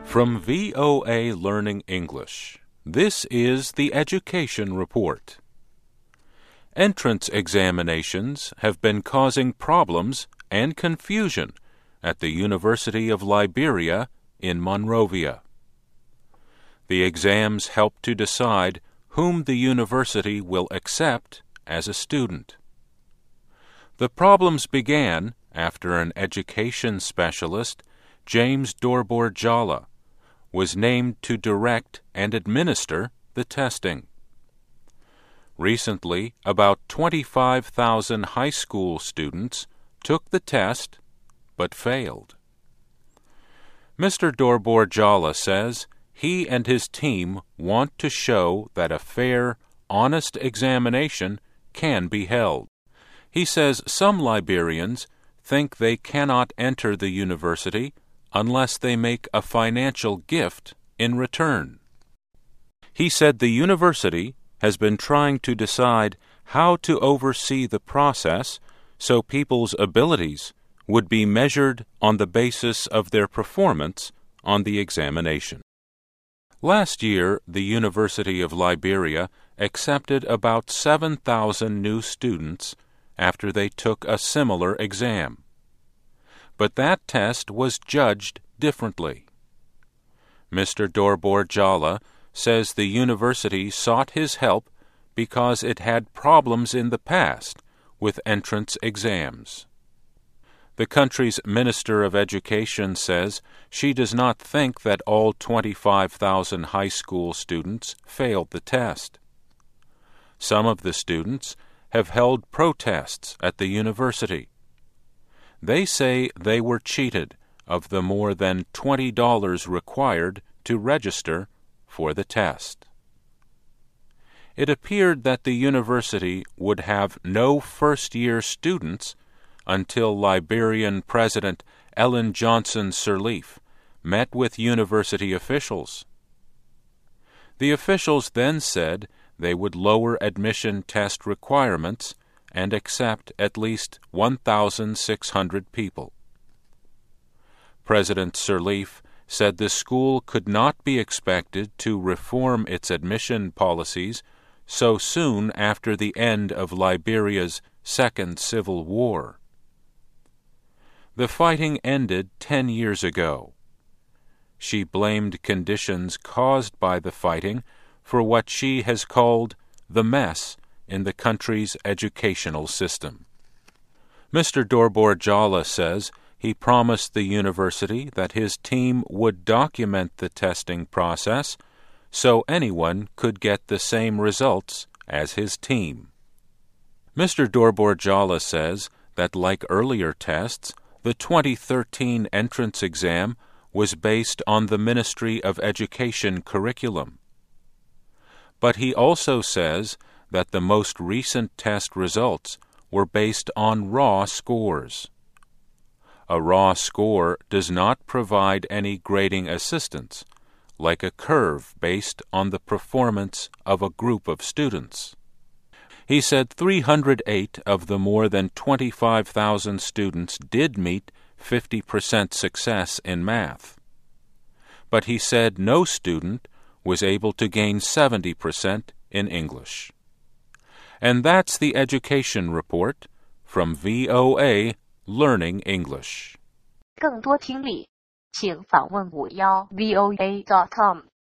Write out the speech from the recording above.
From VOA Learning English, this is the Education Report. Entrance examinations have been causing problems and confusion at the University of Liberia in Monrovia. The exams help to decide whom the university will accept as a student. The problems began after an education specialist, James Dorbor-Jala, was named to direct and administer the testing. Recently, about 25,000 high school students took the test but failed. Mr. Dorbor-Jala says he and his team want to show that a fair, honest examination can be held. He says some Liberians think they cannot enter the university unless they make a financial gift in return. He said the university has been trying to decide how to oversee the process so people's abilities would be measured on the basis of their performance on the examination. Last year, the University of Liberia accepted about 7,000 new students after they took a similar exam. But that test was judged differently. Mr. Dorbor-Jala says the university sought his help because it had problems in the past with entrance exams. The country's Minister of Education says she does not think that all 25,000 high school students failed the test. Some of the students have held protests at the university. They say they were cheated of the more than $20 required to register for the test. It appeared that the university would have no first-year students until Liberian President Ellen Johnson Sirleaf met with university officials. The officials then said they would lower admission test requirements and accept at least 1,600 people. President Sirleaf said the school could not be expected to reform its admission policies so soon after the end of Liberia's Second Civil War. The fighting ended 10 years ago. She blamed conditions caused by the fighting for what she has called the mess in the country's educational system. Mr. Dorbor-Jala says he promised the university that his team would document the testing process so anyone could get the same results as his team. Mr. Dorbor-Jala says that, like earlier tests, the 2013 entrance exam was based on the Ministry of Education curriculum. But he also says that the most recent test results were based on raw scores. A raw score does not provide any grading assistance, like a curve based on the performance of a group of students. He said 308 of the more than 25,000 students did meet 50% success in math. But he said no student was able to gain 70% in English. And that's the Education Report from VOA Learning English. 更多听力，请访问51voa.com。